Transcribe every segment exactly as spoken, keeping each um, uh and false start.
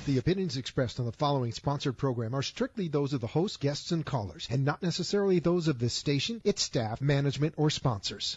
The opinions expressed on the following sponsored program are strictly those of the host, guests, and callers, and not necessarily those of this station, its staff, management, or sponsors.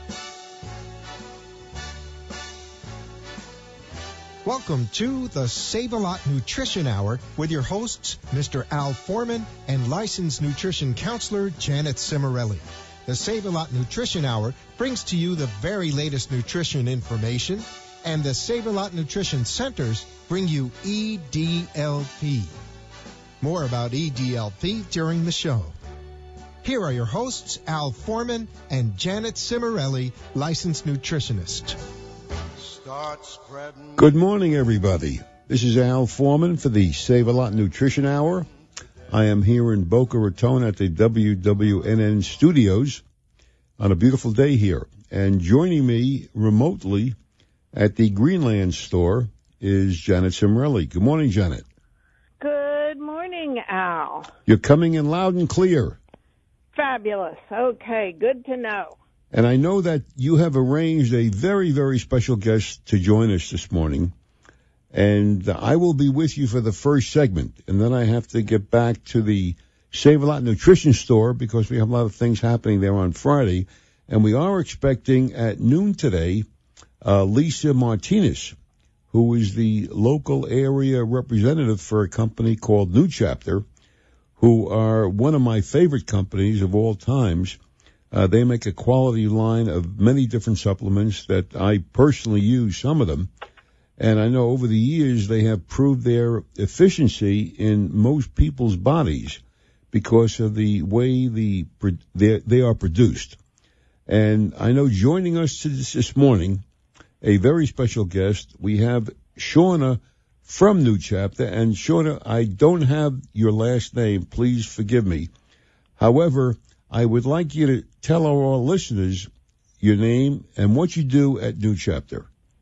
Welcome to the Save-A-Lot Nutrition Hour with your hosts, Mister Al Foreman and licensed nutrition counselor Janet Cimarelli. The Save-A-Lot Nutrition Hour brings to you the very latest nutrition information, and the Save-A-Lot Nutrition Centers bring you E D L P. More about E D L P during the show. Here are your hosts, Al Foreman and Janet Cimarelli, licensed nutritionist. Good morning, everybody. This is Al Foreman for the Save-A-Lot Nutrition Hour. I am here in Boca Raton at the W W N N studios on a beautiful day here. And joining me remotely at the Greenland store is Janet Cimarelli. Good morning, Janet. Good morning, Al. You're coming in loud and clear. Fabulous. Okay, good to know. And I know that you have arranged a very, very special guest to join us this morning. And I will be with you for the first segment. And then I have to get back to the Save-A-Lot Nutrition store because we have a lot of things happening there on Friday. And we are expecting at noon today uh, Lisa Martinez, who is the local area representative for a company called New Chapter, who are one of my favorite companies of all times. Uh, they make a quality line of many different supplements that I personally use, some of them. And I know over the years they have proved their efficiency in most people's bodies because of the way the they are produced. And I know joining us this morning, a very special guest, we have Shauna from New Chapter. And Shauna, I don't have your last name. Please forgive me. However, I would like you to tell our listeners your name and what you do at New Chapter.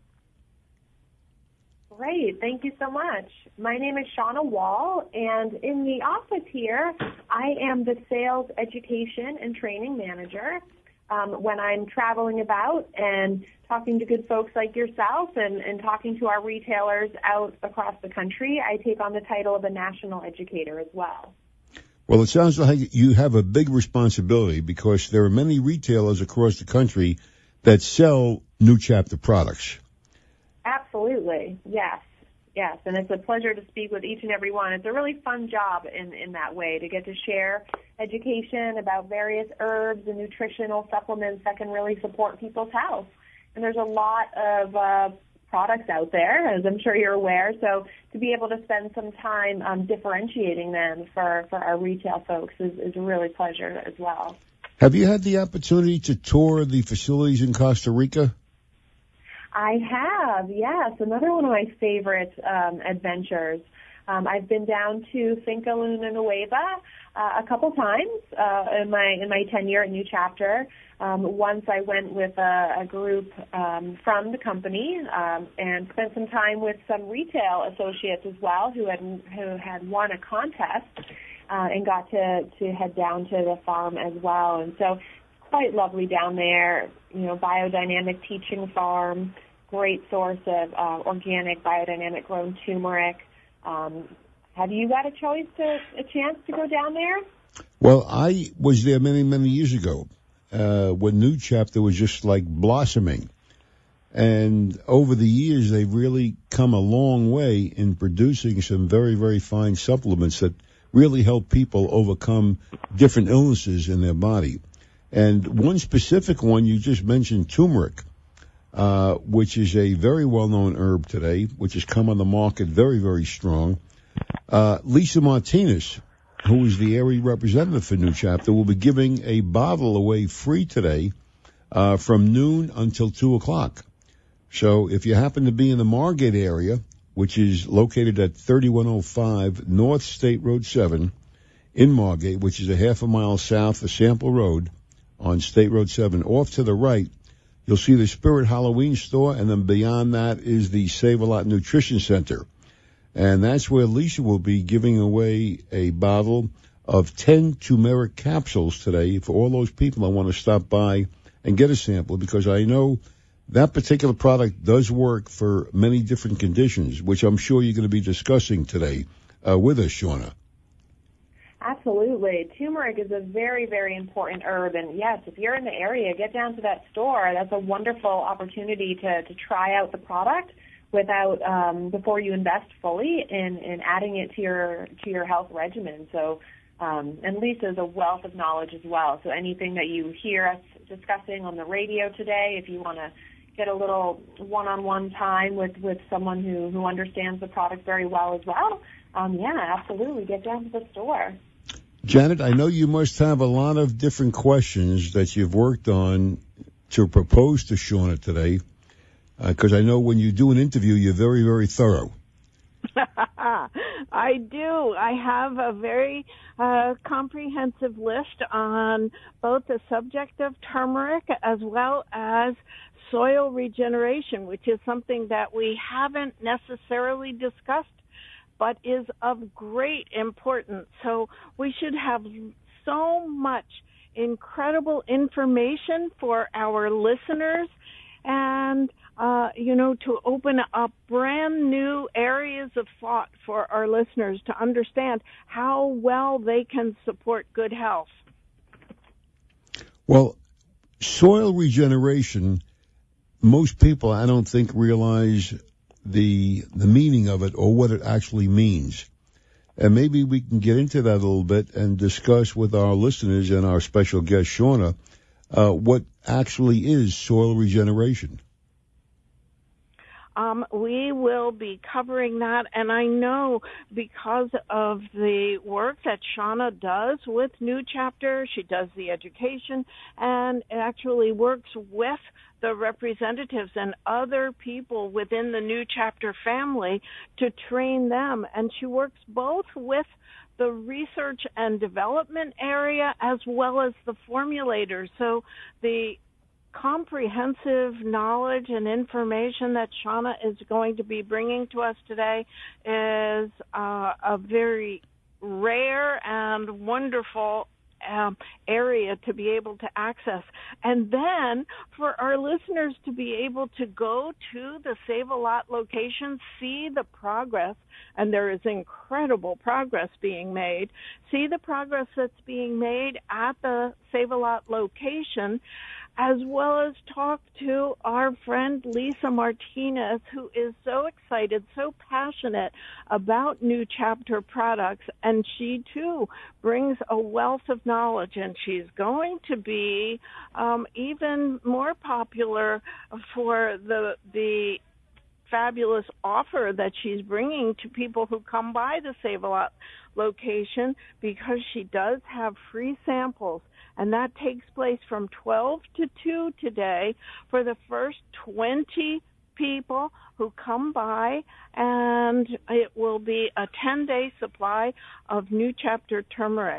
Great. Thank you so much. My name is Shauna Wall, and in the office here, I am the Sales Education and Training Manager. Um, when I'm traveling about and talking to good folks like yourself and, and talking to our retailers out across the country, I take on the title of a national educator as well. Well, it sounds like you have a big responsibility because there are many retailers across the country that sell New Chapter products. Absolutely. Yes. Yes. And it's a pleasure to speak with each and every one. It's a really fun job in, in that way to get to share education about various herbs and nutritional supplements that can really support people's health. And there's a lot of uh, products out there, as I'm sure you're aware. So to be able to spend some time um, differentiating them for, for our retail folks is, is a really pleasure as well. Have you had the opportunity to tour the facilities in Costa Rica? I have, yes. Another one of my favorite um, adventures. Um, I've been down to Finca Luna Nueva uh, a couple times uh, in my in my tenure at New Chapter. Um, once I went with a, a group um, from the company um, and spent some time with some retail associates as well who had who had won a contest uh, and got to, to head down to the farm as well. And so it's quite lovely down there. You know, biodynamic teaching farm, great source of uh, organic biodynamic grown turmeric. Um, have you got a choice to a chance to go down there? Well, I was there many, many years ago uh, when New Chapter was just like blossoming. And over the years, they've really come a long way in producing some very, very fine supplements that really help people overcome different illnesses in their body. And one specific one, you just mentioned turmeric, uh, which is a very well-known herb today, which has come on the market very, very strong. Uh, Lisa Martinez, who is the area representative for New Chapter, will be giving a bottle away free today uh, from noon until two o'clock. So if you happen to be in the Margate area, which is located at thirty-one oh five North State Road seven in Margate, which is a half a mile south of Sample Road on State Road seven, off to the right, you'll see the Spirit Halloween store, and then beyond that is the Save-A-Lot Nutrition Center. And that's where Lisa will be giving away a bottle of ten turmeric capsules today for all those people that want to stop by and get a sample, because I know that particular product does work for many different conditions, which I'm sure you're going to be discussing today uh, with us, Shauna. Absolutely. Turmeric is a very, very important herb. And yes, if you're in the area, get down to that store. That's a wonderful opportunity to, to try out the product without um, before you invest fully in, in adding it to your to your health regimen. So, um, and Lisa's a wealth of knowledge as well. So anything that you hear us discussing on the radio today, if you want to get a little one-on-one time with, with someone who, who understands the product very well as well, um, yeah, absolutely, get down to the store. Janet, I know you must have a lot of different questions that you've worked on to propose to Shauna today, because uh, I know when you do an interview, you're very, very thorough. I do. I have a very uh, comprehensive list on both the subject of turmeric as well as soil regeneration, which is something that we haven't necessarily discussed but is of great importance. So we should have so much incredible information for our listeners and, uh, you know, to open up brand new areas of thought for our listeners to understand how well they can support good health. Well, soil regeneration, most people, I don't think, realize the the meaning of it or what it actually means. And maybe we can get into that a little bit and discuss with our listeners and our special guest, Shauna, uh, what actually is soil regeneration. Um, we will be covering that, and I know because of the work that Shauna does with New Chapter, she does the education and actually works with the representatives and other people within the New Chapter family to train them. And she works both with the research and development area as well as the formulators. So the comprehensive knowledge and information that Shauna is going to be bringing to us today is uh, a very rare and wonderful um, area to be able to access. And then for our listeners to be able to go to the Save-A-Lot location, see the progress, and there is incredible progress being made, see the progress that's being made at the Save-A-Lot location, as well as talk to our friend Lisa Martinez, who is so excited, so passionate about New Chapter products, and she too brings a wealth of knowledge, and she's going to be um, even more popular for the the fabulous offer that she's bringing to people who come by the Save-A-Lot location, because she does have free samples. And that takes place from twelve to two today for the first twenty people who come by, and it will be a ten-day supply of New Chapter turmeric.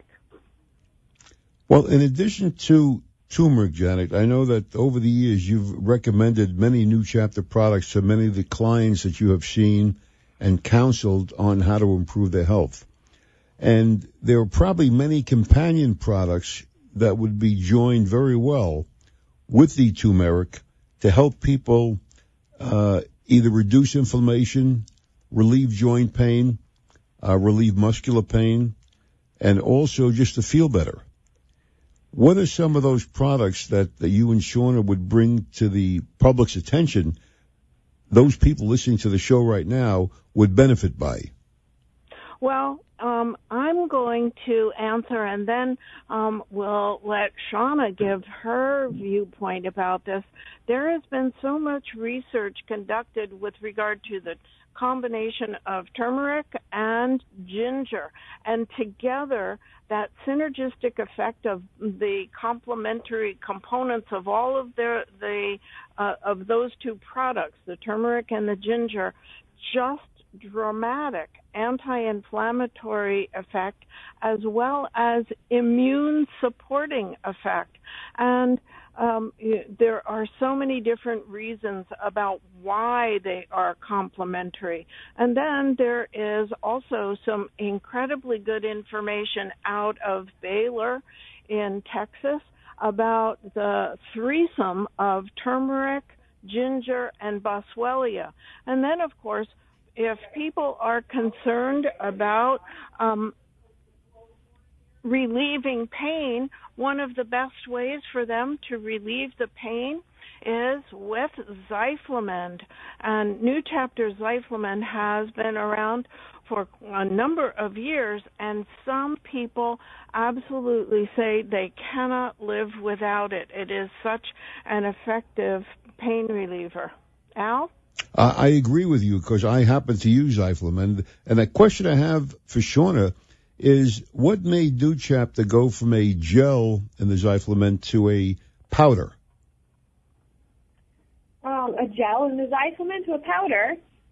Well, in addition to turmeric, Janet, I know that over the years you've recommended many New Chapter products to many of the clients that you have seen and counseled on how to improve their health. And there are probably many companion products that would be joined very well with the turmeric to help people uh, either reduce inflammation, relieve joint pain, uh, relieve muscular pain, and also just to feel better. What are some of those products that, that you and Shauna would bring to the public's attention, those people listening to the show right now would benefit by? Well, um, I'm going to answer, and then um, we'll let Shauna give her viewpoint about this. There has been so much research conducted with regard to the combination of turmeric and ginger, and together that synergistic effect of the complementary components of all of the, the uh, of those two products, the turmeric and the ginger, just dramatic anti-inflammatory effect as well as immune supporting effect. And um, there are so many different reasons about why they are complementary. And then there is also some incredibly good information out of Baylor in Texas about the threesome of turmeric, ginger, and boswellia. And then, of course, if people are concerned about um, relieving pain, one of the best ways for them to relieve the pain is with Zyflamend. And New Chapter Zyflamend has been around for a number of years, and some people absolutely say they cannot live without it. It is such an effective pain reliever. Al? Uh, I agree with you because I happen to use Zyflamend. And a question I have for Shauna is, what made New Chapter go from a gel in the Zyflamend to a powder? Um, a gel in the Zyflamend to a powder?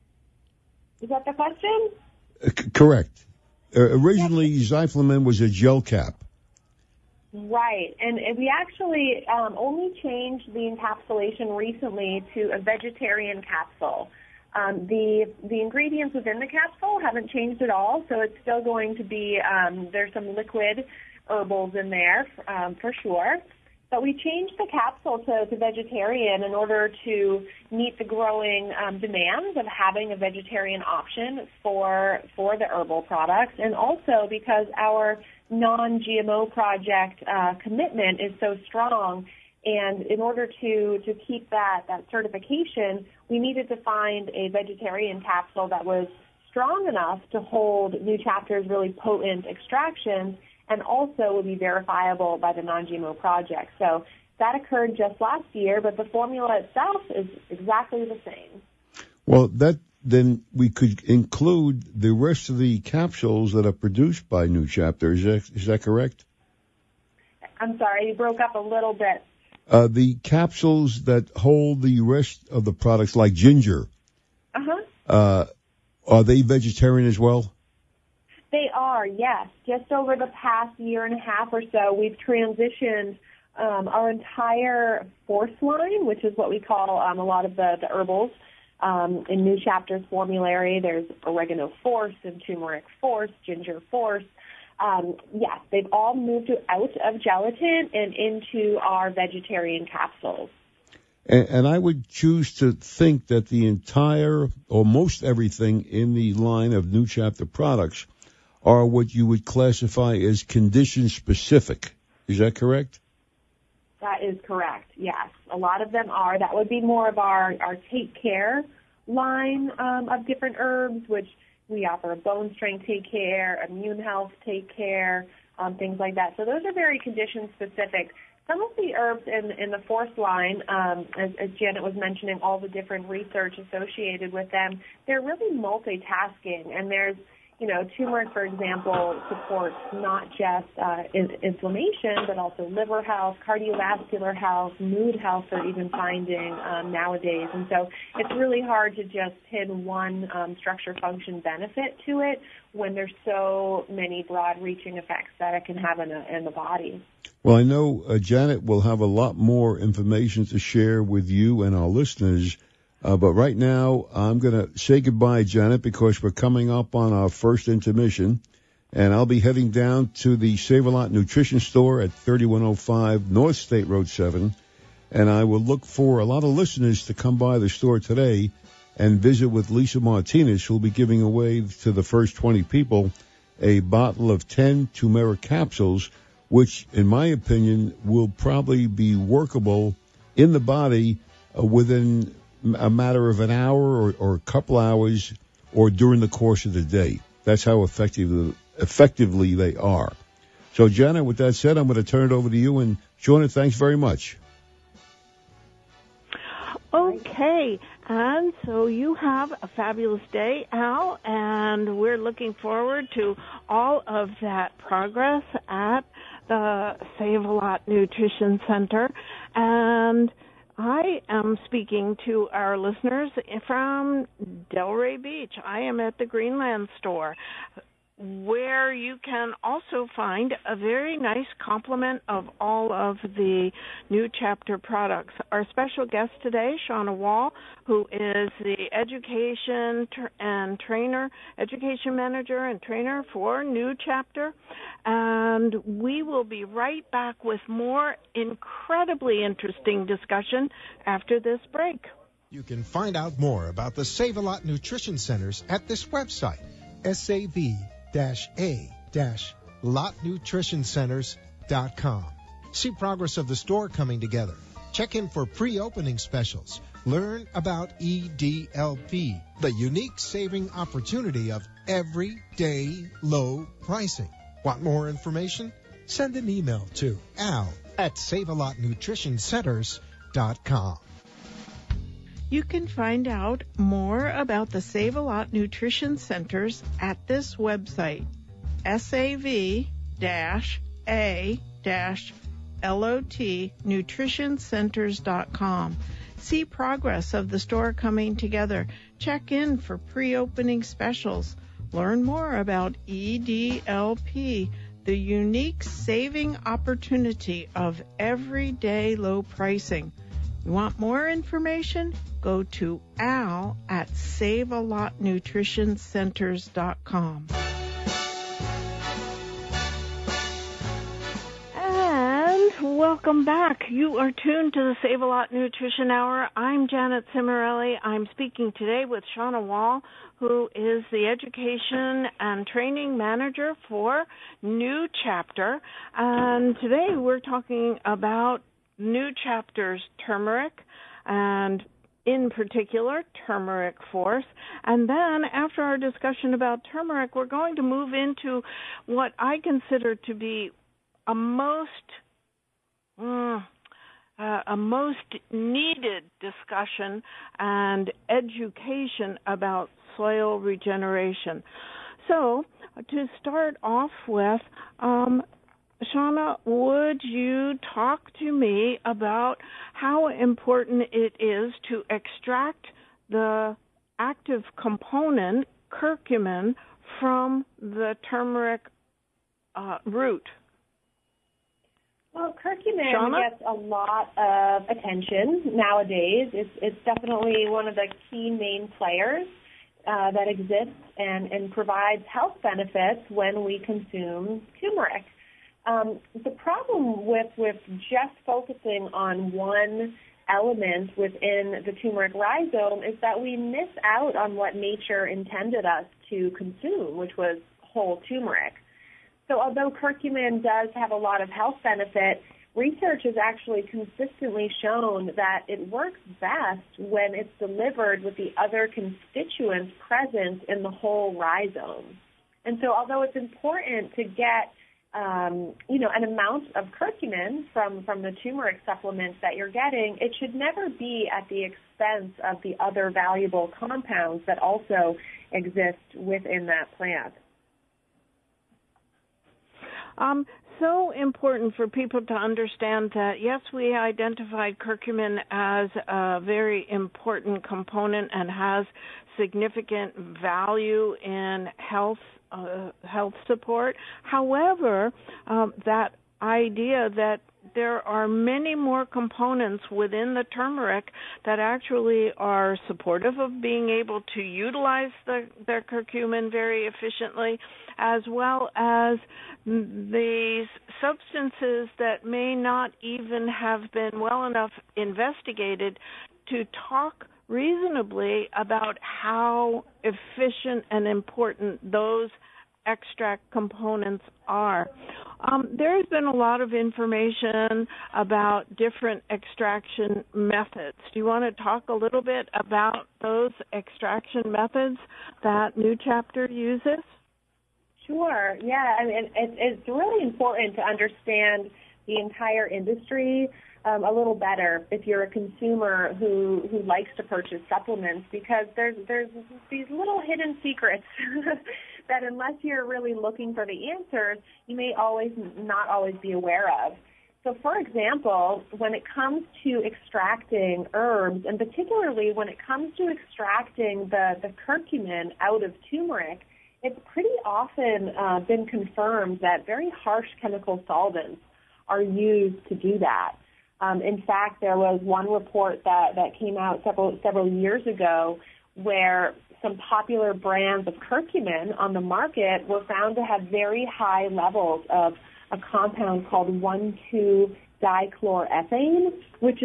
Is that the question? Uh, c- correct. Uh, originally, yes. Zyflamend was a gel cap. Right, and we actually um, only changed the encapsulation recently to a vegetarian capsule. Um, the the ingredients within the capsule haven't changed at all, so it's still going to be, um, there's some liquid herbals in there um, for sure. But we changed the capsule to, to vegetarian in order to meet the growing um, demands of having a vegetarian option for for the herbal products, and also because our non-G M O project uh, commitment is so strong. And in order to, to keep that, that certification, we needed to find a vegetarian capsule that was strong enough to hold New Chapter's really potent extractions and also would be verifiable by the non-G M O project. So that occurred just last year, but the formula itself is exactly the same. Well, that then we could include the rest of the capsules that are produced by New Chapter. Is that, is that correct? I'm sorry, you broke up a little bit. Uh, the capsules that hold the rest of the products, like ginger, uh-huh. uh, are they vegetarian as well? They are, yes. Just over the past year and a half or so, we've transitioned um, our entire force line, which is what we call um, a lot of the, the herbals. Um, in New Chapter's formulary, there's oregano force and turmeric force, ginger force. Um, yes, they've all moved out of gelatin and into our vegetarian capsules. And, and I would choose to think that the entire, or most everything in the line of New Chapter products are what you would classify as condition specific. Is that correct? That is correct, yes. A lot of them are. That would be more of our, our Take Care line um, of different herbs, which we offer a bone strength Take Care, immune health Take Care, um, things like that. So those are very condition specific. Some of the herbs in, in the Force line, um, as, as Janet was mentioning, all the different research associated with them, they're really multitasking. And there's, you know, turmeric, for example, supports not just uh, in, inflammation, but also liver health, cardiovascular health, mood health they're even finding um, nowadays. And so it's really hard to just pin one um, structure-function benefit to it when there's so many broad-reaching effects that it can have in, a, in the body. Well, I know uh, Janet will have a lot more information to share with you and our listeners. Uh, but right now, I'm going to say goodbye, Janet, because we're coming up on our first intermission. And I'll be heading down to the Save-A-Lot Nutrition Store at thirty-one oh five North State Road seven. And I will look for a lot of listeners to come by the store today and visit with Lisa Martinez, who will be giving away to the first twenty people a bottle of ten turmeric capsules, which, in my opinion, will probably be workable in the body uh, within a matter of an hour or, or a couple hours or during the course of the day. That's how effective, effectively they are. So, Janet, with that said, I'm going to turn it over to you. And, Shauna, thanks very much. Okay, and so you have a fabulous day, Al, and we're looking forward to all of that progress at the Save-A-Lot Nutrition Center. And I am speaking to our listeners from Delray Beach. I am at the Greenland store, where you can also find a very nice complement of all of the New Chapter products. Our special guest today, Shauna Wall, who is the education and trainer, education manager and trainer for New Chapter. And we will be right back with more incredibly interesting discussion after this break. You can find out more about the Save-A-Lot Nutrition Centers at this website, S A V A lot nutrition centers dot com. See progress of the store coming together. Check in for pre-opening specials. Learn about E D L P, the unique saving opportunity of everyday low pricing. Want more information? Send an email to al at save a lot nutrition centers dot com. You can find out more about the Save-A-Lot Nutrition Centers at this website, S A V A lot nutrition centers dot com. See progress of the store coming together. Check in for pre-opening specials. Learn more about E D L P, the unique saving opportunity of everyday low pricing. You want more information? Go to al at save a lot nutrition centers dot com. And welcome back. You are tuned to the Save-A-Lot Nutrition Hour. I'm Janet Cimarelli. I'm speaking today with Shauna Wall, who is the Education and Training Manager for New Chapter. And today we're talking about New Chapter's turmeric, and in particular, Turmeric Force. And then after our discussion about turmeric, we're going to move into what I consider to be a most uh, uh, a most needed discussion and education about soil regeneration. So to start off with, um, Shauna, would you talk to me about how important it is to extract the active component, curcumin, from the turmeric uh, root? Well, curcumin Shauna? gets a lot of attention nowadays. It's, it's definitely one of the key main players uh, that exists and, and provides health benefits when we consume turmeric. Um, the problem with, with just focusing on one element within the turmeric rhizome is that we miss out on what nature intended us to consume, which was whole turmeric. So although curcumin does have a lot of health benefit, research has actually consistently shown that it works best when it's delivered with the other constituents present in the whole rhizome. And so although it's important to get Um, you know, an amount of curcumin from, from the turmeric supplements that you're getting, it should never be at the expense of the other valuable compounds that also exist within that plant. Um, so important for people to understand that, yes, we identified curcumin as a very important component and has significant value in health Uh, health support. However, um, that idea that there are many more components within the turmeric that actually are supportive of being able to utilize the, their curcumin very efficiently, as well as these substances that may not even have been well enough investigated to talk reasonably about how efficient and important those extract components are. Um, there's been a lot of information about different extraction methods. Do you want to talk a little bit about those extraction methods that New Chapter uses? Sure, yeah. I mean, it, it's really important to understand the entire industry Um, a little better if you're a consumer who, who likes to purchase supplements, because there's there's these little hidden secrets that unless you're really looking for the answers, you may always not always be aware of. So, for example, when it comes to extracting herbs, and particularly when it comes to extracting the, the curcumin out of turmeric, it's pretty often uh, been confirmed that very harsh chemical solvents are used to do that. Um, in fact, there was one report that, that came out several several years ago where some popular brands of curcumin on the market were found to have very high levels of a compound called one two dichlorethane, which is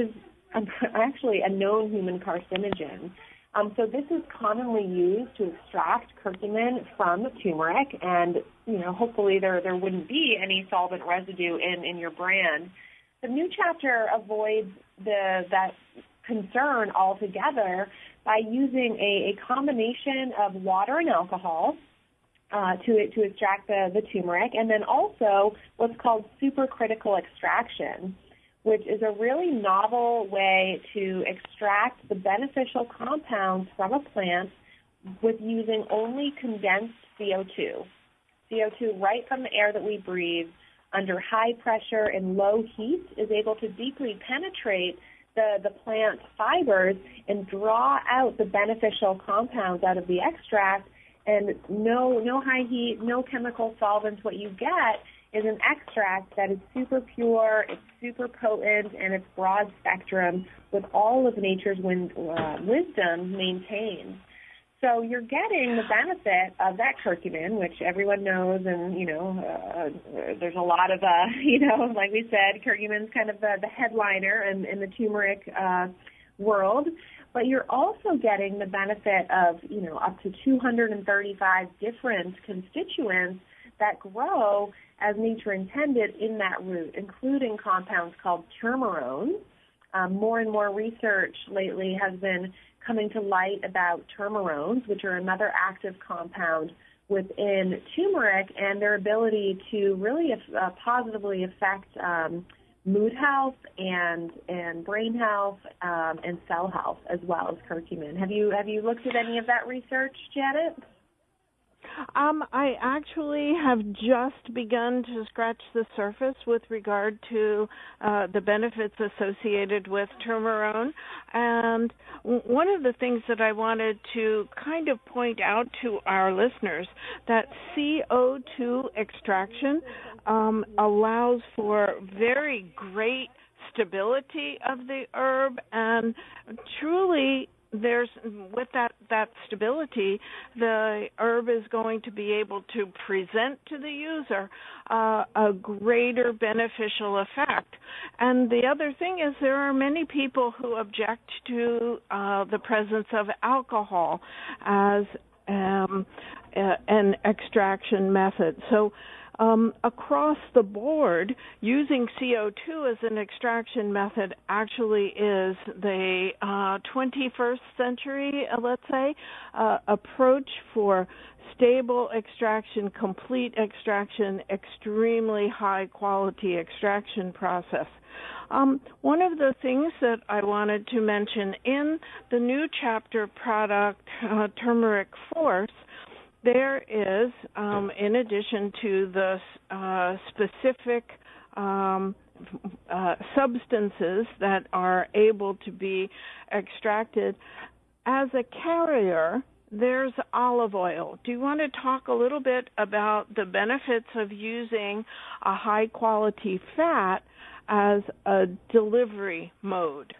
um, actually a known human carcinogen. Um, so this is commonly used to extract curcumin from turmeric, and you know, hopefully there there wouldn't be any solvent residue in, in your brand. The new chapter avoids the that concern altogether by using a, a combination of water and alcohol uh, to to extract the, the turmeric, and then also what's called supercritical extraction, which is a really novel way to extract the beneficial compounds from a plant with using only condensed C O two. C O two right from the air that we breathe under high pressure and low heat is able to deeply penetrate the, the plant fibers and draw out the beneficial compounds out of the extract. And no, no high heat, no chemical solvents. What you get is an extract that is super pure, it's super potent, and it's broad spectrum with all of nature's win, uh, wisdom maintained. So you're getting the benefit of that curcumin, which everyone knows, and, you know, uh, there's a lot of, uh, you know, like we said, curcumin's kind of the, the headliner in, in the turmeric uh, world. But you're also getting the benefit of, you know, up to two hundred thirty-five different constituents that grow as nature intended in that root, including compounds called turmerones. Um, more and more research lately has been coming to light about turmerones, which are another active compound within turmeric, and their ability to really uh, positively affect um, mood health and and brain health um, and cell health as well as curcumin. Have you have you looked at any of that research, Janet? Um, I actually have just begun to scratch the surface with regard to uh, the benefits associated with turmerone. And w- one of the things that I wanted to kind of point out to our listeners, that C O two extraction um, allows for very great stability of the herb, and truly there's with that, that stability, the herb is going to be able to present to the user uh, a greater beneficial effect. And the other thing is there are many people who object to uh, the presence of alcohol as um, a, an extraction method. So Um, across the board, using C O two as an extraction method actually is the uh, twenty-first century, uh, let's say, uh, approach for stable extraction, complete extraction, extremely high-quality extraction process. Um, one of the things that I wanted to mention in the new chapter product, uh, Turmeric Force, there is, um, in addition to the uh, specific um, uh, substances that are able to be extracted, as a carrier, there's olive oil. Do you want to talk a little bit about the benefits of using a high-quality fat as a delivery mode?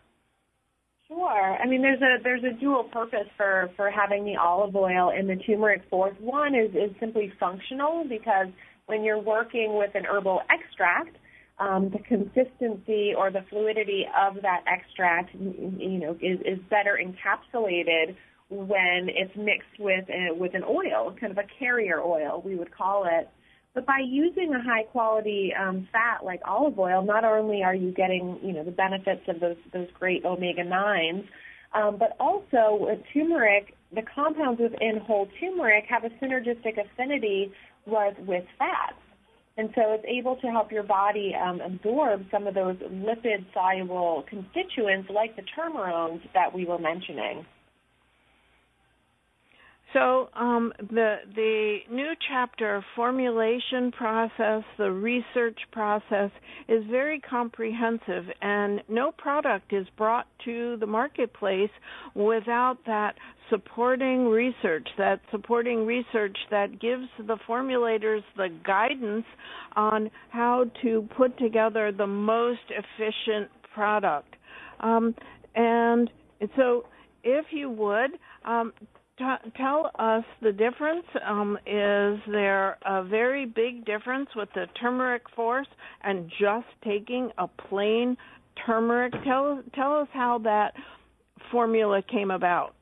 Sure. I mean, there's a there's a dual purpose for, for having the olive oil in the turmeric force. One is, is simply functional, because when you're working with an herbal extract, um, the consistency or the fluidity of that extract, you know, is, is better encapsulated when it's mixed with a, with an oil, kind of a carrier oil, we would call it. But by using a high-quality um, fat like olive oil, not only are you getting, you know, the benefits of those those great omega nines, um, but also with turmeric, the compounds within whole turmeric have a synergistic affinity with, with fats. And so it's able to help your body um, absorb some of those lipid-soluble constituents like the turmerones that we were mentioning. So um, the the new chapter formulation process, the research process is very comprehensive, and no product is brought to the marketplace without that supporting research, that supporting research that gives the formulators the guidance on how to put together the most efficient product. Um, and so if you would, um, tell us the difference. Um, is there a very big difference with the Turmeric Force and just taking a plain turmeric. Tell, tell us how that formula came about.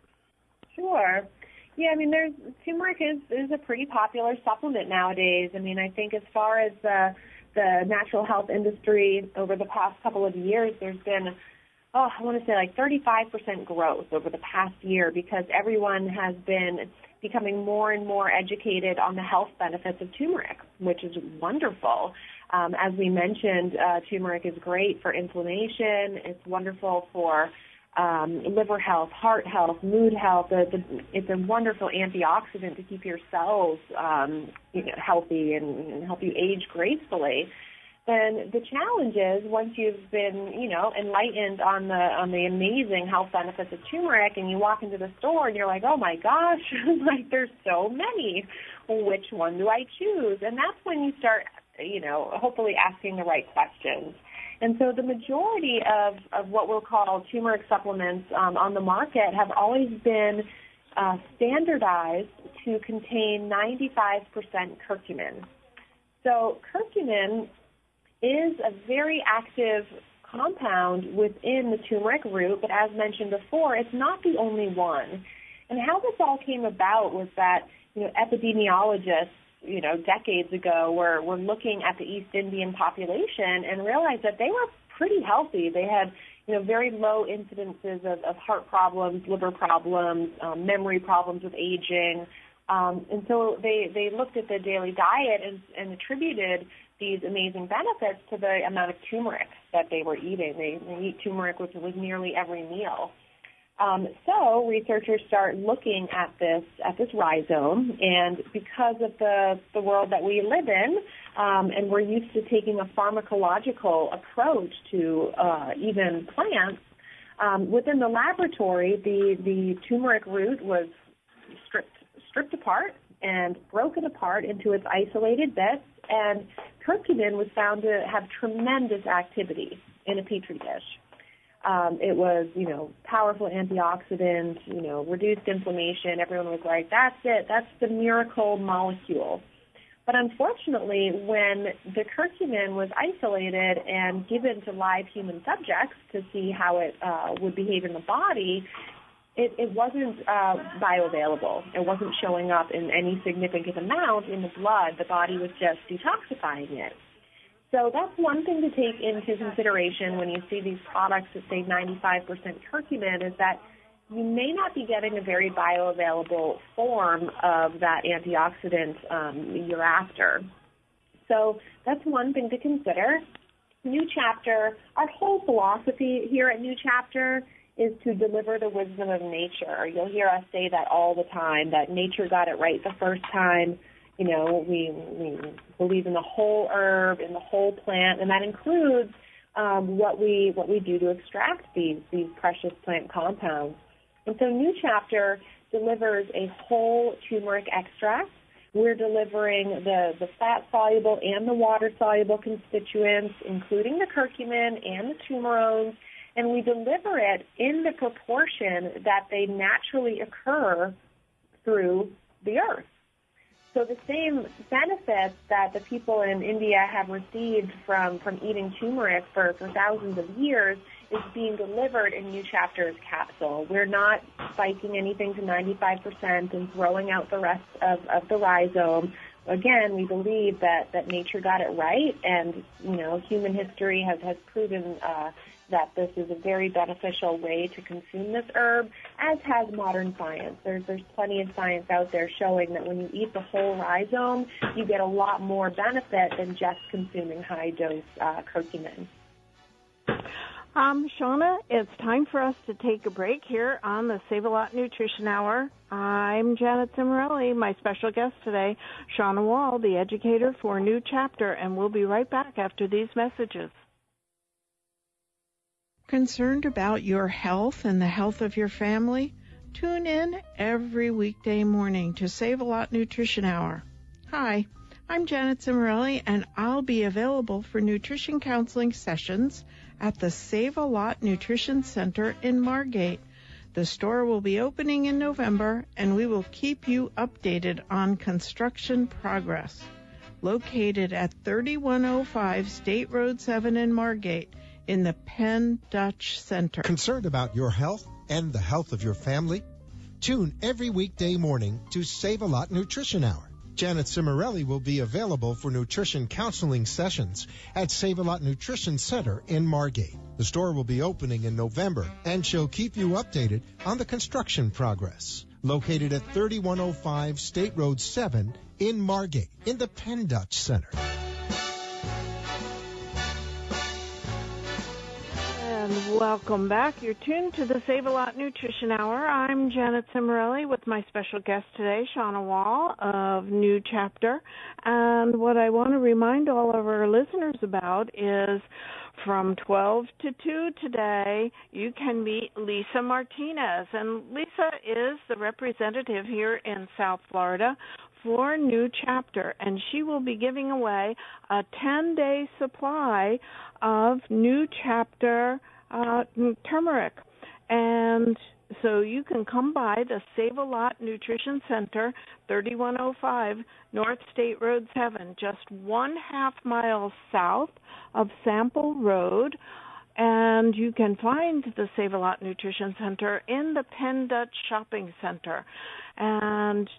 Sure. Yeah, I mean, there's turmeric is, is a pretty popular supplement nowadays. I mean, I think as far as the, the natural health industry over the past couple of years, there's been, oh, I want to say like thirty-five percent growth over the past year because everyone has been becoming more and more educated on the health benefits of turmeric, which is wonderful. Um, as we mentioned, uh, turmeric is great for inflammation. It's wonderful for um, liver health, heart health, mood health. The, the, it's a wonderful antioxidant to keep your cells um, you know, healthy and, and help you age gracefully. Then the challenge is once you've been, you know, enlightened on the on the amazing health benefits of turmeric, and you walk into the store and you're like, oh my gosh, like there's so many. Which one do I choose? And that's when you start, you know, hopefully asking the right questions. And so the majority of, of what we'll call turmeric supplements um, on the market have always been uh, standardized to contain ninety-five percent curcumin. So curcumin is a very active compound within the turmeric root, but as mentioned before, it's not the only one. And how this all came about was that, you know, epidemiologists, you know, decades ago were, were looking at the East Indian population and realized that they were pretty healthy. They had, you know, very low incidences of, of heart problems, liver problems, um, memory problems with aging. Um, and so they, they looked at their daily diet and, and attributed these amazing benefits to the amount of turmeric that they were eating. They, they eat turmeric with, with nearly every meal. Um, so researchers start looking at this at this rhizome, and because of the, the world that we live in, um, and we're used to taking a pharmacological approach to uh, even plants, um, within the laboratory, the, the turmeric root was stripped stripped apart and broken apart into its isolated bits, and curcumin was found to have tremendous activity in a petri dish. Um, it was, you know, powerful antioxidant, you know, reduced inflammation. Everyone was like, that's it, that's the miracle molecule. But unfortunately, when the curcumin was isolated and given to live human subjects to see how it uh, would behave in the body, it, it wasn't uh, bioavailable. It wasn't showing up in any significant amount in the blood. The body was just detoxifying it. So that's one thing to take into consideration when you see these products that say ninety-five percent curcumin, is that you may not be getting a very bioavailable form of that antioxidant um, you're after. So that's one thing to consider. New Chapter, our whole philosophy here at New Chapter is to deliver the wisdom of nature. You'll hear us say that all the time, that nature got it right the first time. You know, we, we believe in the whole herb, in the whole plant, and that includes um, what we what we do to extract these these precious plant compounds. And so New Chapter delivers a whole turmeric extract. We're delivering the, the fat-soluble and the water-soluble constituents, including the curcumin and the turmerones, and we deliver it in the proportion that they naturally occur through the earth. So the same benefits that the people in India have received from, from eating turmeric for, for thousands of years is being delivered in New Chapter's capsule. We're not spiking anything to ninety-five percent and throwing out the rest of, of the rhizome. Again, we believe that, that nature got it right, and, you know, human history has, has proven uh, that this is a very beneficial way to consume this herb, as has modern science. There's, there's plenty of science out there showing that when you eat the whole rhizome, you get a lot more benefit than just consuming high-dose uh, curcumin. Um, Shauna, it's time for us to take a break here on the Save-A-Lot Nutrition Hour. I'm Janet Cimarelli. My special guest today, Shauna Wall, the educator for New Chapter, and we'll be right back after these messages. Concerned about your health and the health of your family? Tune in every weekday morning to Save-A-Lot Nutrition Hour. Hi, I'm Janet Cimarelli, and I'll be available for nutrition counseling sessions at the Save-A-Lot Nutrition Center in Margate. The store will be opening in November, and we will keep you updated on construction progress. Located at thirty-one oh five State Road seven in Margate, in the Penn Dutch Center. Concerned about your health and the health of your family? Tune every weekday morning to Save a Lot Nutrition Hour. Janet Cimarelli will be available for nutrition counseling sessions at Save a Lot Nutrition Center in Margate. The store will be opening in November, and she'll keep you updated on the construction progress. Located at thirty-one oh five State Road seven in Margate, in the Penn Dutch Center. And welcome back. You're tuned to the Save a Lot Nutrition Hour. I'm Janet Cimarelli with my special guest today, Shauna Wall of New Chapter. And what I want to remind all of our listeners about is from twelve to two today, you can meet Lisa Martinez. And Lisa is the representative here in South Florida for New Chapter, and she will be giving away a ten-day supply of New Chapter uh, turmeric. And so you can come by the Save a Lot Nutrition Center, thirty-one oh five North State Road seven, just one half mile south of Sample Road. And you can find the Save a Lot Nutrition Center in the Penn Dutch Shopping Center. And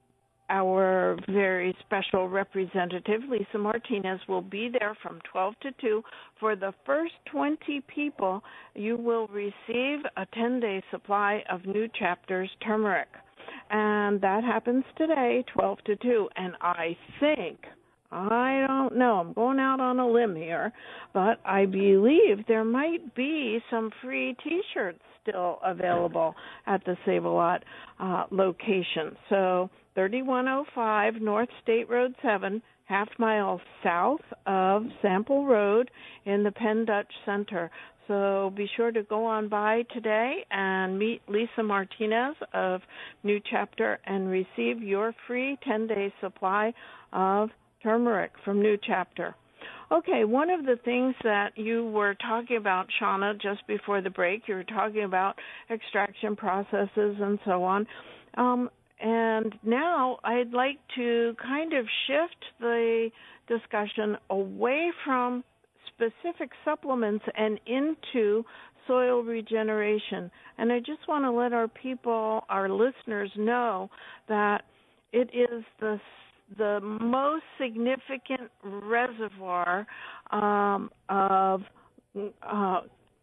our very special representative, Lisa Martinez, will be there from twelve to two. For the first twenty people, you will receive a ten-day supply of New Chapter's turmeric. And that happens today, twelve to two. And I think, I don't know, I'm going out on a limb here, but I believe there might be some free T-shirts still available at the Save a Lot uh, location. So thirty-one oh five North State Road seven, half mile south of Sample Road in the Penn Dutch Center. So be sure to go on by today and meet Lisa Martinez of New Chapter and receive your free ten-day supply of turmeric from New Chapter. Okay, one of the things that you were talking about, Shauna, just before the break, you were talking about extraction processes and so on. Um, and now I'd like to kind of shift the discussion away from specific supplements and into soil regeneration. And I just want to let our people, our listeners, know that it is the the most significant reservoir um, of uh,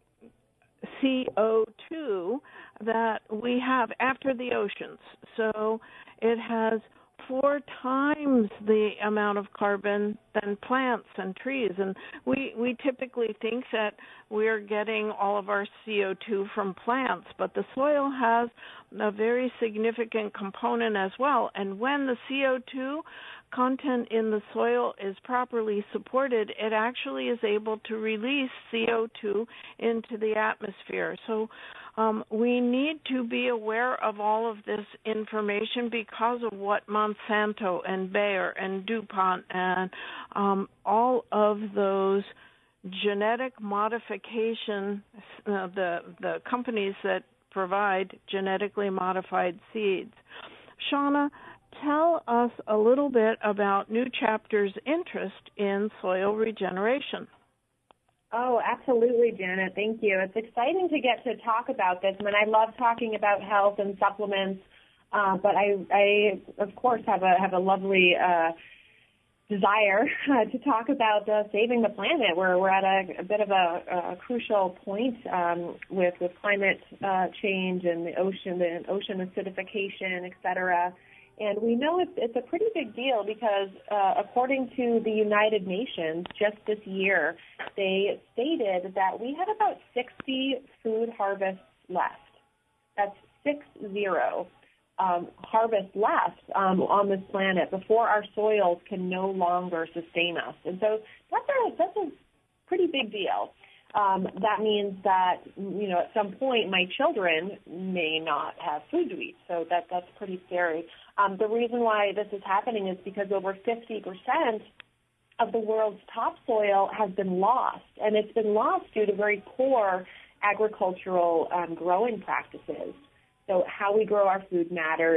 C O two that we have after the oceans. So it has four times the amount of carbon than plants and trees. And we, we typically think that we're getting all of our C O two from plants, but the soil has a very significant component as well. And when the C O two content in the soil is properly supported, it actually is able to release C O two into the atmosphere. So um, we need to be aware of all of this information because of what Monsanto and Bayer and DuPont and um, all of those genetic modification, uh, the the companies that provide genetically modified seeds. Shauna, tell us a little bit about New Chapter's interest in soil regeneration. Oh, absolutely, Janet. Thank you. It's exciting to get to talk about this. I mean, I love talking about health and supplements, uh, but I, I, of course, have a have a lovely uh, desire uh, to talk about uh, saving the planet. We're we're at a, a bit of a, a crucial point um, with with climate uh, change and the ocean, the ocean acidification, et cetera. And we know it's, it's a pretty big deal because uh, according to the United Nations, just this year, they stated that we have about sixty food harvests left. That's six zero um, harvests left um, on this planet before our soils can no longer sustain us. And so that's a, that's a pretty big deal. Um, that means that, you know, at some point my children may not have food to eat. So that that's pretty scary. Um, the reason why this is happening is because over fifty percent of the world's topsoil has been lost, and it's been lost due to very poor agricultural um, growing practices. So how we grow our food matters.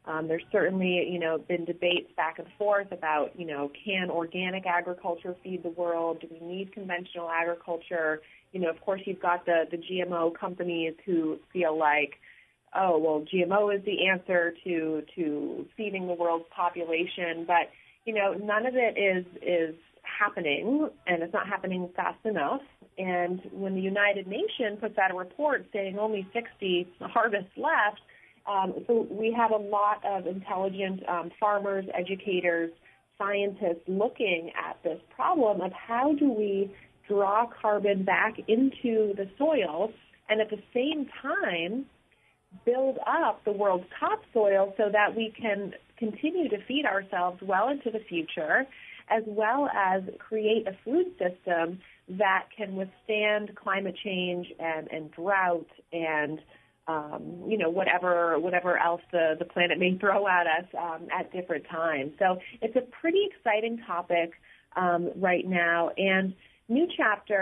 Um, there's certainly, you know, been debates back and forth about, you know, can organic agriculture feed the world? Do we need conventional agriculture? You know, of course, you've got the, the G M O companies who feel like, oh, well, G M O is the answer to to feeding the world's population. But, you know, none of it is is happening, and it's not happening fast enough. And when the United Nations puts out a report saying only sixty harvests left, Um, so we have a lot of intelligent um, farmers, educators, scientists looking at this problem of how do we draw carbon back into the soil and at the same time build up the world's topsoil so that we can continue to feed ourselves well into the future, as well as create a food system that can withstand climate change and, and drought and Um, you know, whatever whatever else the, the planet may throw at us um, at different times. So it's a pretty exciting topic um, right now. And New Chapter,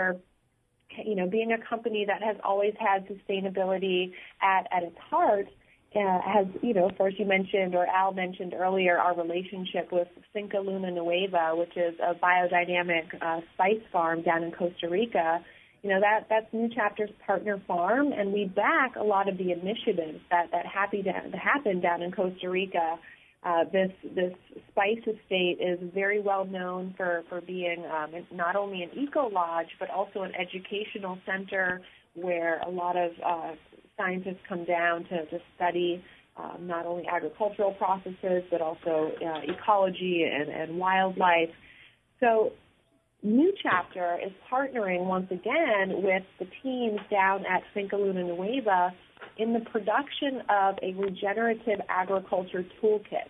you know, being a company that has always had sustainability at, at its heart, uh, has, you know, of course you mentioned, or Al mentioned earlier, our relationship with Finca Luna Nueva, which is a biodynamic uh, spice farm down in Costa Rica. You know, that that's New Chapter's partner farm, and we back a lot of the initiatives that, that, happy to, that happen down in Costa Rica. Uh, this this spice estate is very well known for, for being um, not only an eco-lodge, but also an educational center where a lot of uh, scientists come down to, to study um, not only agricultural processes, but also uh, ecology and, and wildlife. So New Chapter is partnering once again with the teams down at Finca Luna Nueva in the production of a regenerative agriculture toolkit.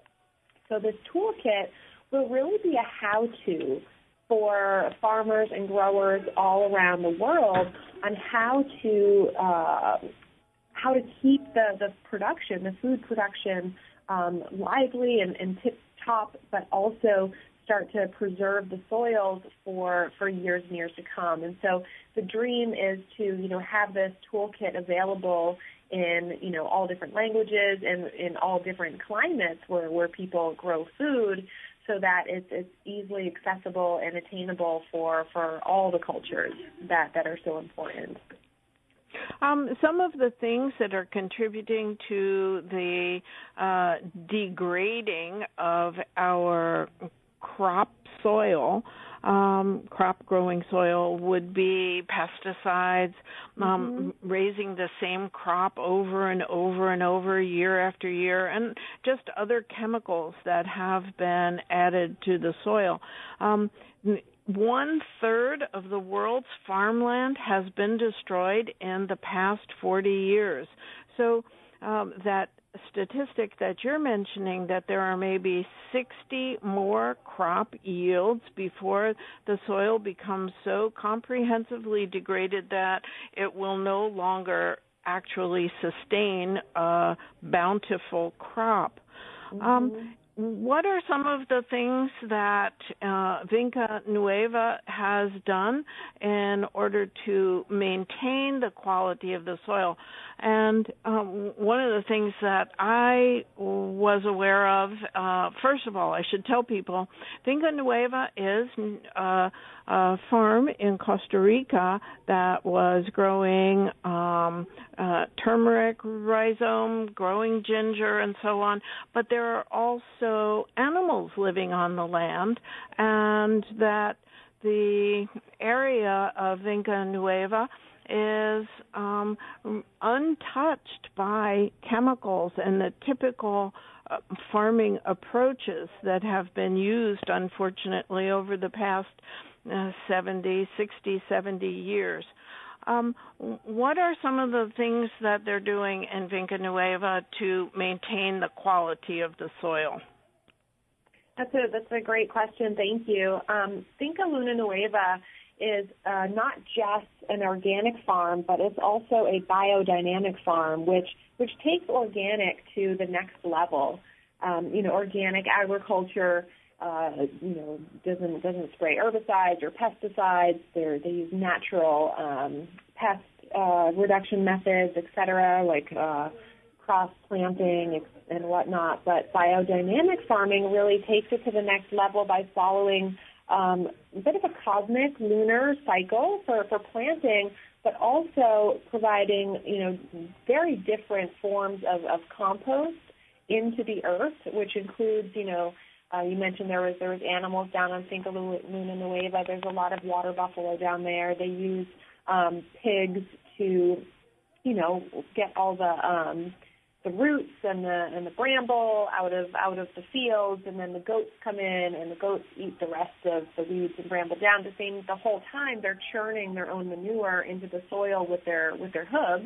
So this toolkit will really be a how-to for farmers and growers all around the world on how to uh, how to keep the, the production, the food production, um, lively and, and tip-top, but also start to preserve the soils for, for years and years to come. And so the dream is to, you know, have this toolkit available in, you know, all different languages and in all different climates where, where people grow food so that it's, it's easily accessible and attainable for, for all the cultures that, that are so important. Um, some of the things that are contributing to the uh, degrading of our crop soil, um, crop growing soil would be pesticides, um, mm-hmm. raising the same crop over and over and over year after year, and just other chemicals that have been added to the soil. Um, One third of the world's farmland has been destroyed in the past forty years. So um, that statistic that you're mentioning, that there are maybe sixty more crop yields before the soil becomes so comprehensively degraded that it will no longer actually sustain a bountiful crop. Mm-hmm. Um, What are some of the things that uh, Finca Nueva has done in order to maintain the quality of the soil? And um, one of the things that I was aware of, uh, first of all, I should tell people, Finca Nueva is uh, a farm in Costa Rica that was growing um, uh, turmeric rhizome, growing ginger, and so on. But there are also animals living on the land, and that the area of Finca Nueva is um, untouched by chemicals and the typical uh, farming approaches that have been used, unfortunately, over the past uh, seventy, sixty, seventy years. Um, what are some of the things that they're doing in Finca Nueva to maintain the quality of the soil? That's a that's a great question. Thank you. Um, Finca Luna Nueva is uh, not just an organic farm, but it's also a biodynamic farm, which which takes organic to the next level. Um, you know, organic agriculture, uh, you know, doesn't doesn't spray herbicides or pesticides. They they use natural um, pest uh, reduction methods, et cetera, like uh, cross-planting and whatnot. But biodynamic farming really takes it to the next level by following um, a bit of a cosmic lunar cycle for, for planting, but also providing, you know, very different forms of, of compost into the earth, which includes, you know, uh, you mentioned there was there was animals down on Finca Luna Nueva. There's a lot of water buffalo down there. They use um, pigs to, you know, get all the um, the roots and the and the bramble out of out of the fields, and then the goats come in and the goats eat the rest of the weeds and bramble down. The same the whole time they're churning their own manure into the soil with their with their hooves,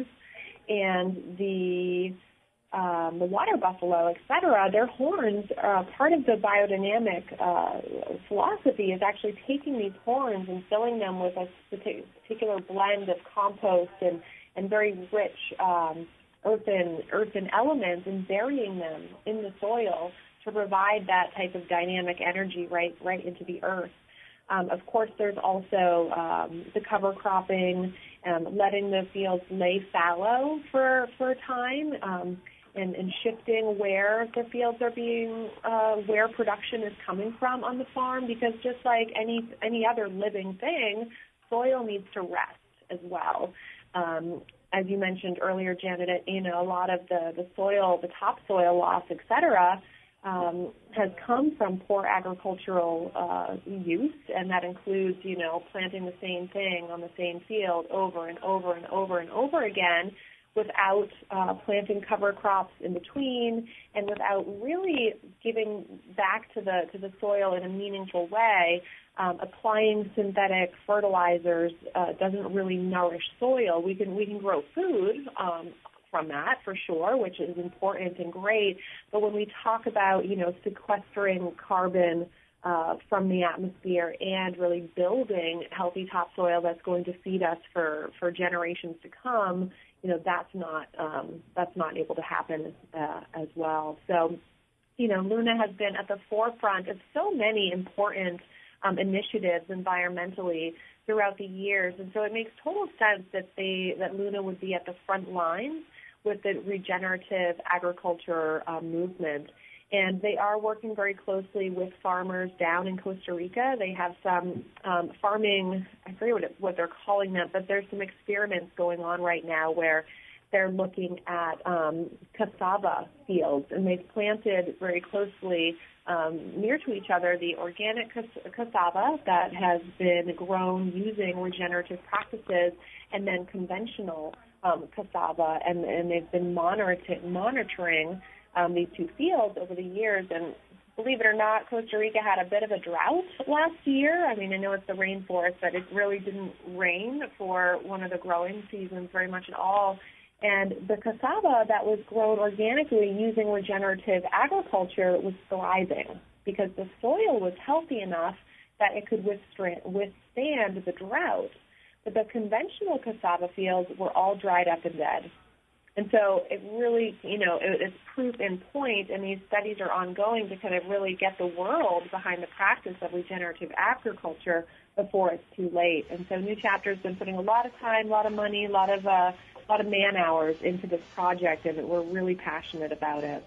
and the um, the water buffalo, et cetera. Their horns, uh, part of the biodynamic uh, philosophy is actually taking these horns and filling them with a particular blend of compost and and very rich um, earthen earthen elements and burying them in the soil to provide that type of dynamic energy right right into the earth. Um, of course, there's also um, the cover cropping, um, letting the fields lay fallow for for a time, um, and, and shifting where the fields are being, uh, where production is coming from on the farm, because just like any any other living thing, soil needs to rest as well. Um, as you mentioned earlier, Janet, you know, a lot of the, the soil, the topsoil loss, et cetera, um, has come from poor agricultural uh, use, and that includes, you know, planting the same thing on the same field over and over and over and over again without uh, planting cover crops in between and without really giving back to the to the soil in a meaningful way. Um, applying synthetic fertilizers uh, doesn't really nourish soil. We can we can grow food um, from that for sure, which is important and great. But when we talk about, you know, sequestering carbon uh, from the atmosphere and really building healthy topsoil that's going to feed us for, for generations to come, you know, that's not um, that's not able to happen uh, as well. So, you know, Luna has been at the forefront of so many important Um, initiatives environmentally throughout the years, and so it makes total sense that they that Luna would be at the front lines with the regenerative agriculture um, movement. And they are working very closely with farmers down in Costa Rica. They have some um, farming, I forget what, it, what they're calling them, but there's some experiments going on right now where they're looking at um, cassava fields, and they've planted very closely Um, near to each other the organic cassava that has been grown using regenerative practices, and then conventional um, cassava, and, and they've been monitor- monitoring um, these two fields over the years. And believe it or not, Costa Rica had a bit of a drought last year. I mean, I know it's the rainforest, but it really didn't rain for one of the growing seasons very much at all. And the cassava that was grown organically using regenerative agriculture was thriving because the soil was healthy enough that it could withstand the drought. But the conventional cassava fields were all dried up and dead. And so it really, you know, it, it's proof in point, and these studies are ongoing to kind of really get the world behind the practice of regenerative agriculture before it's too late. And so New Chapter's been putting a lot of time, a lot of money, a lot of uh, a lot of man hours into this project, and we're really passionate about it.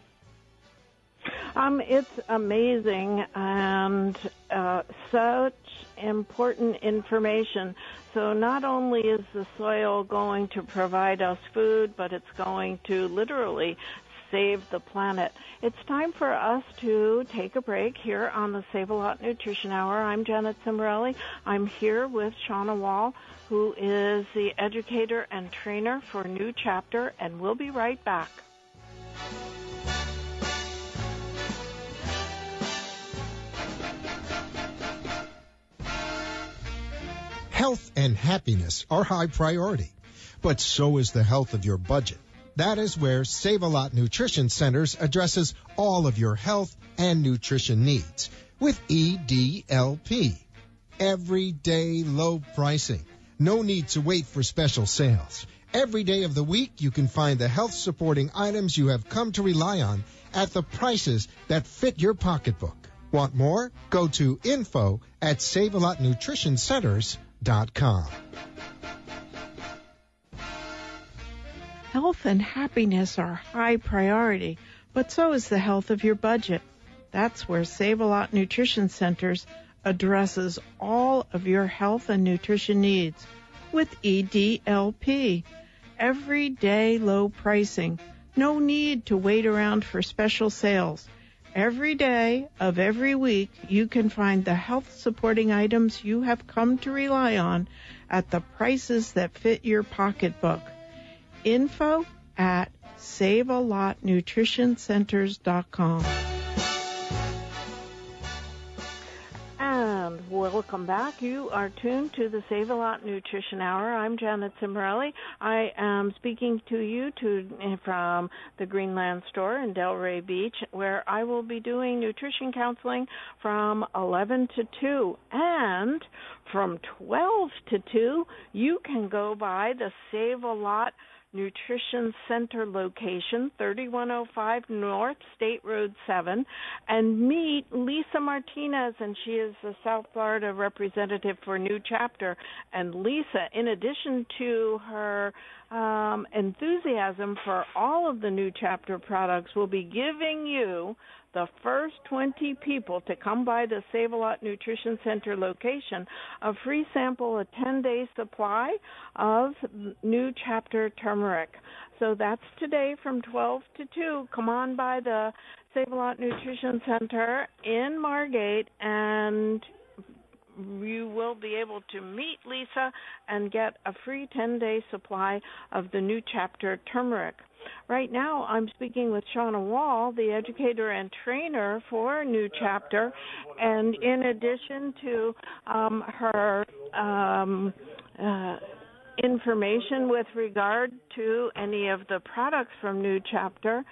Um, it's amazing and uh, such important information. So not only is the soil going to provide us food, but it's going to literally save the planet. It's time for us to take a break here on the Save-A-Lot Nutrition Hour. I'm Janet Cimorelli. I'm here with Shauna Wall, who is the educator and trainer for New Chapter, and we'll be right back. Health and happiness are high priority, but so is the health of your budget. That is where Save-A-Lot Nutrition Centers addresses all of your health and nutrition needs with E D L P. Everyday low pricing. No need to wait for special sales. Every day of the week, you can find the health-supporting items you have come to rely on at the prices that fit your pocketbook. Want more? Go to info at save a lot nutrition centers dot com. Health and happiness are high priority, but so is the health of your budget. That's where Save-A-Lot Nutrition Centers addresses all of your health and nutrition needs with E D L P. Everyday low pricing. No need to wait around for special sales. Every day of every week, you can find the health-supporting items you have come to rely on at the prices that fit your pocketbook. Info at save a lot nutrition centers dot com. And welcome back. You are tuned to the Save-A-Lot Nutrition Hour. I'm Janet Cimorelli. I am speaking to you to, from the Greenland store in Delray Beach, where I will be doing nutrition counseling from eleven to two. And from twelve to two, you can go by the Save-A-Lot Nutrition Center location, thirty-one oh five North State Road seven, and meet Lisa Martinez, and she is the South Florida representative for New Chapter. And Lisa, in addition to her um, enthusiasm for all of the New Chapter products, will be giving you the first twenty people to come by the Save-A-Lot Nutrition Center location a free sample, a ten-day supply of New Chapter turmeric. So that's today from twelve to two. Come on by the Save-A-Lot Nutrition Center in Margate, and you will be able to meet Lisa and get a free ten-day supply of the New Chapter turmeric. Right now, I'm speaking with Shauna Wall, the educator and trainer for New Chapter, and in addition to um, her um, uh, information with regard to any of the products from New Chapter,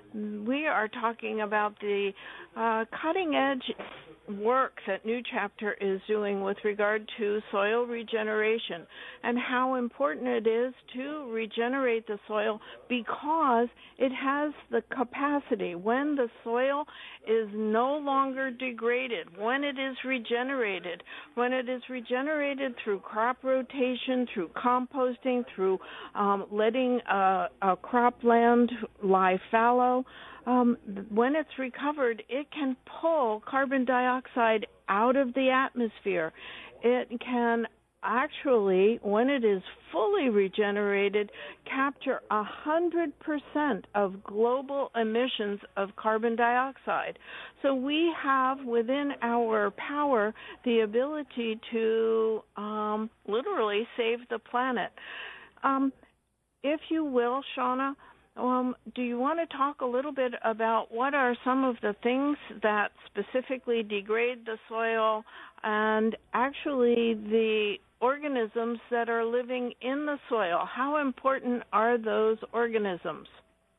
we are talking about the uh, cutting-edge work that New Chapter is doing with regard to soil regeneration and how important it is to regenerate the soil because it has the capacity. When the soil is no longer degraded, when it is regenerated, when it is regenerated through crop rotation, through composting, through um, letting a, a cropland lie fallow, Um, when it's recovered, it can pull carbon dioxide out of the atmosphere. It can actually, when it is fully regenerated, capture one hundred percent of global emissions of carbon dioxide. So we have within our power the ability to um, literally save the planet. Um, if you will, Shauna, Um, do you want to talk a little bit about what are some of the things that specifically degrade the soil and actually the organisms that are living in the soil? How important are those organisms?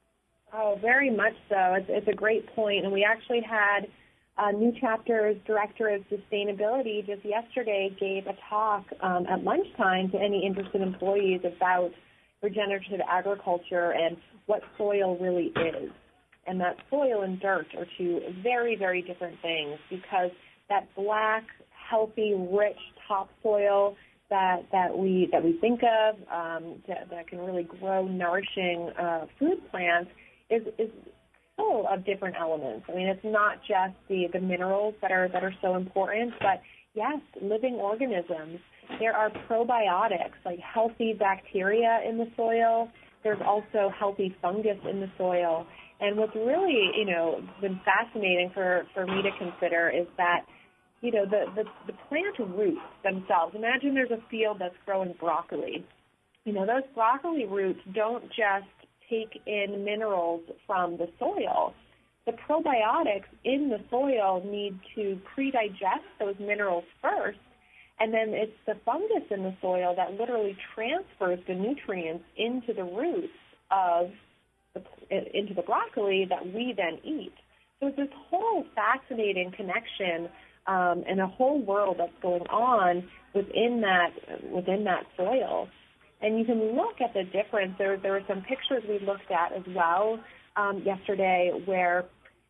Oh, very much so. It's, it's a great point. And we actually had uh, New Chapter's Director of Sustainability just yesterday gave a talk um, at lunchtime to any interested employees about regenerative agriculture and what soil really is. And that soil and dirt are two very, very different things because that black, healthy, rich topsoil that that we that we think of um, that, that can really grow nourishing uh, food plants is is full of different elements. I mean, it's not just the, the minerals that are that are so important, but yes, living organisms. There are probiotics, like healthy bacteria in the soil. There's also healthy fungus in the soil. And what's really, you know, been fascinating for, for me to consider is that, you know, the, the, the plant roots themselves. Imagine there's a field that's growing broccoli. You know, those broccoli roots don't just take in minerals from the soil. The probiotics in the soil need to pre-digest those minerals first. And then it's the fungus in the soil that literally transfers the nutrients into the roots of the, into the broccoli that we then eat. So it's this whole fascinating connection um, and a whole world that's going on within that within that soil. And you can look at the difference. There, there were some pictures we looked at as well um, yesterday where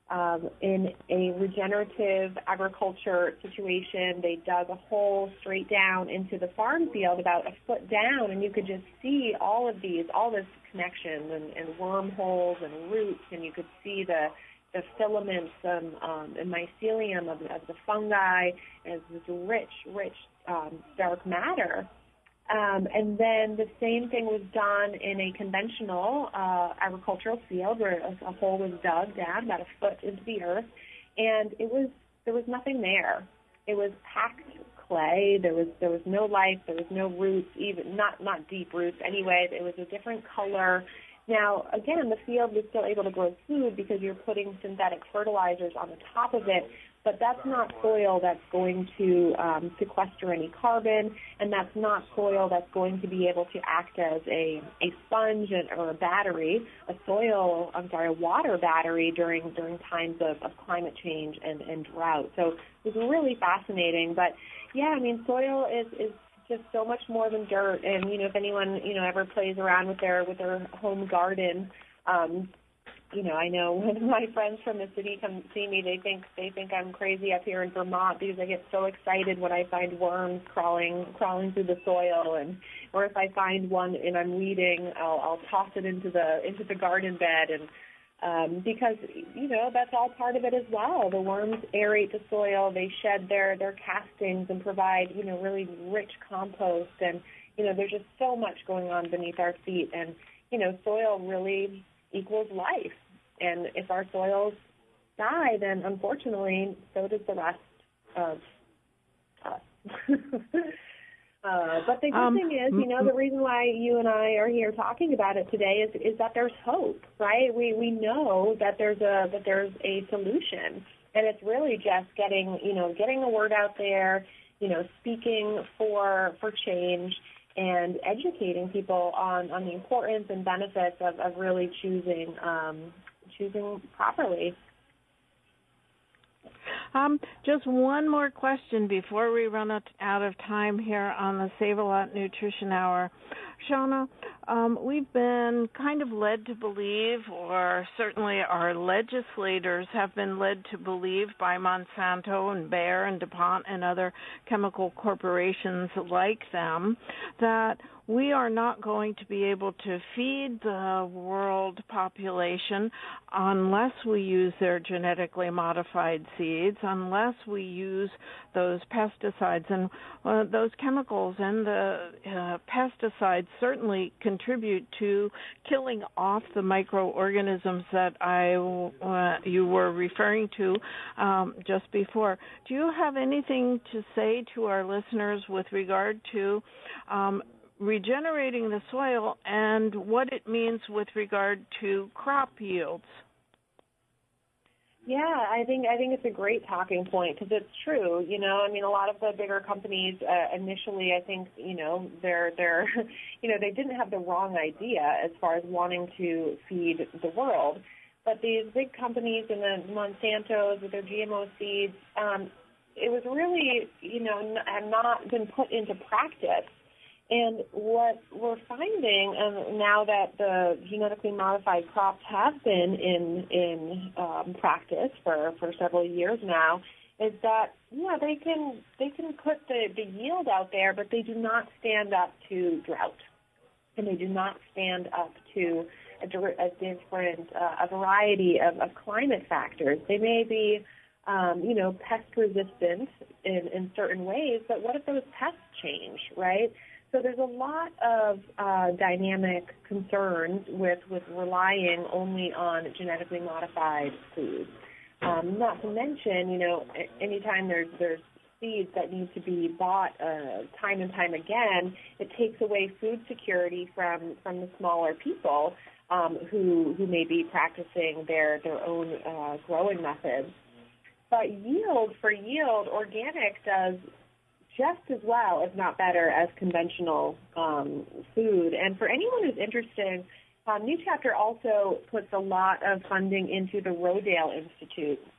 Um, in a regenerative agriculture situation, they dug a hole straight down into the farm field about a foot down, and you could just see all of these, all this connection and, and wormholes and roots, and you could see the the filaments and, um, and mycelium of, of the fungi as this rich, rich um, dark matter. Um, and then the same thing was done in a conventional uh, agricultural field where a, a hole was dug down about a foot into the earth, and it was there was nothing there. It was packed clay. There was there was no life. There was no roots, even not not deep roots. Anyway, it was a different color. Now, again, the field was still able to grow food because you're putting synthetic fertilizers on the top of it, but that's not soil that's going to um, sequester any carbon, and that's not soil that's going to be able to act as a, a sponge and, or a battery, a soil, I'm sorry, a water battery during during times of, of climate change and, and drought. So it was really fascinating. But, yeah, I mean, soil is, is just so much more than dirt. And, you know, if anyone, you know, ever plays around with their with their home garden, um, you know, I know when my friends from the city come see me, they think they think I'm crazy up here in Vermont because I get so excited when I find worms crawling crawling through the soil, and or if I find one and I'm weeding, I'll, I'll toss it into the into the garden bed, and um, because you know that's all part of it as well. The worms aerate the soil, they shed their their castings and provide you know really rich compost, and you know there's just so much going on beneath our feet, and you know soil really equals life. And if our soils die, then unfortunately, so does the rest of us. uh, but the good um, thing is, you know, the reason why you and I are here talking about it today is, is that there's hope, right? We we know that there's a that there's a solution, and it's really just getting you know getting the word out there, you know, speaking for for change, and educating people on, on the importance and benefits of, of really choosing um, choosing properly. Um, just one more question before we run out of time here on the Save-A-Lot Nutrition Hour. Shauna, um, we've been kind of led to believe, or certainly our legislators have been led to believe by Monsanto and Bayer and DuPont and other chemical corporations like them, that we are not going to be able to feed the world population unless we use their genetically modified seeds, unless we use those pesticides. And uh, those chemicals and the uh, pesticides certainly contribute to killing off the microorganisms that I uh, you were referring to um, just before. Do you have anything to say to our listeners with regard to um, regenerating the soil and what it means with regard to crop yields? Yeah, I think I think it's a great talking point because it's true. You know, I mean, a lot of the bigger companies uh, initially, I think, you know, they're they're, you know, they didn't have the wrong idea as far as wanting to feed the world, but these big companies and the Monsantos with their G M O seeds, um, it was really, you know, n- had not been put into practice. And what we're finding um, now that the genetically modified crops have been in in um, practice for, for several years now is that yeah they can they can put the, the yield out there, but they do not stand up to drought, and they do not stand up to a, a different uh, a variety of, of climate factors. They may be um, you know pest resistant in, in certain ways, but what if those pests change, right? So there's a lot of uh, dynamic concerns with, with relying only on genetically modified foods. Um, not to mention, you know, anytime there's there's seeds that need to be bought uh, time and time again, it takes away food security from, from the smaller people um, who who may be practicing their their own uh, growing methods. But yield for yield, organic does just as well, if not better, as conventional um, food. And for anyone who's interested, um, New Chapter also puts a lot of funding into the Rodale Institute.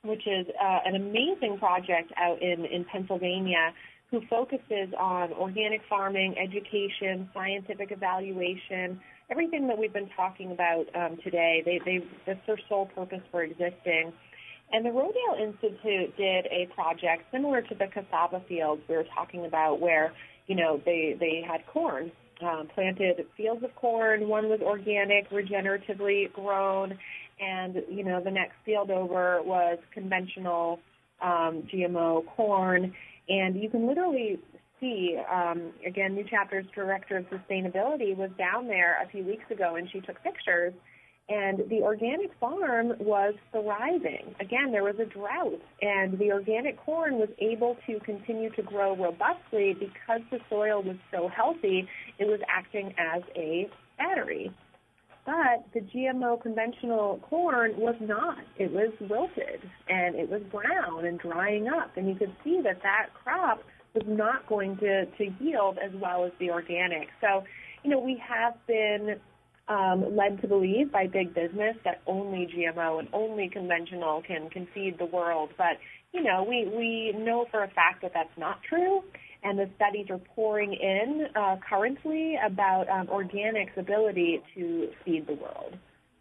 which is uh, an amazing project out in, in Pennsylvania, who focuses on organic farming, education, scientific evaluation, everything that we've been talking about um, today. They, they, that's their sole purpose for existing. And the Rodale Institute did a project similar to the cassava fields we were talking about, where, you know, they, they had corn, um, planted fields of corn. One was organic, regeneratively grown, and, you know, the next field over was conventional um, G M O corn. And you can literally see, um, again, New Chapter's Director of Sustainability was down there a few weeks ago, and she took pictures. And the organic farm was thriving. Again, there was a drought, and the organic corn was able to continue to grow robustly because the soil was so healthy. It was acting as a battery. But the G M O conventional corn was not. It was wilted, and it was brown and drying up. And you could see that that crop was not going to, to yield as well as the organic. So, you know, we have been um, led to believe by big business that only G M O and only conventional can, can feed the world. But, you know, we, we know for a fact that that's not true. And the studies are pouring in uh, currently about um, organic's ability to feed the world.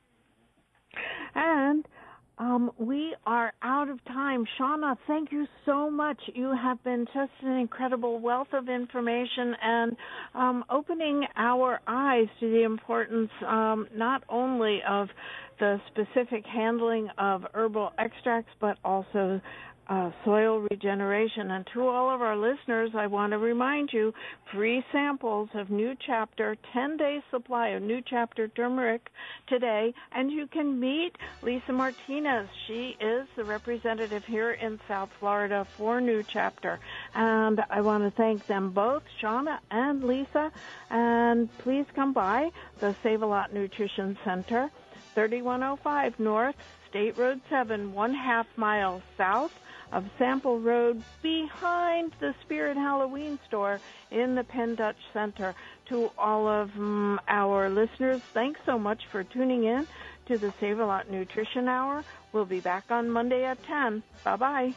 And um, we are out of time. Shauna, thank you so much. You have been just an incredible wealth of information and um, opening our eyes to the importance um, not only of the specific handling of herbal extracts, but also Uh, soil regeneration. And to all of our listeners, I want to remind you, free samples of New Chapter, ten-day supply of New Chapter turmeric today, and you can meet Lisa Martinez. She is the representative here in South Florida for New Chapter. And I want to thank them both, Shauna and Lisa, and please come by the Save-A-Lot Nutrition Center, thirty-one oh five North State Road seven, one half mile south of Sample Road, behind the Spirit Halloween store in the Penn Dutch Center. To all of um, our listeners, thanks so much for tuning in to the Save-A-Lot Nutrition Hour. We'll be back on Monday at ten. Bye-bye.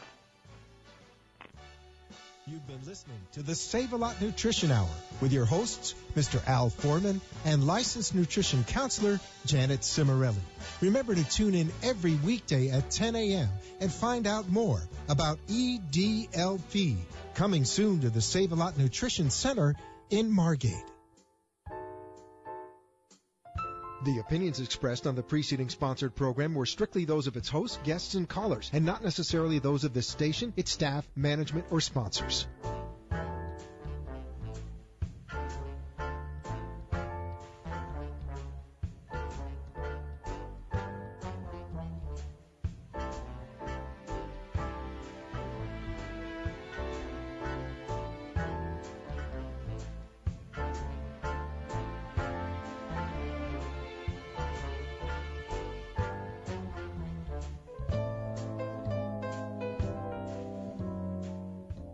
You've been listening to the Save-A-Lot Nutrition Hour with your hosts, Mister Al Foreman and licensed nutrition counselor, Janet Cimarelli. Remember to tune in every weekday at ten a.m. and find out more about E D L P, coming soon to the Save-A-Lot Nutrition Center in Margate. The opinions expressed on the preceding sponsored program were strictly those of its hosts, guests, and callers, and not necessarily those of this station, its staff, management, or sponsors.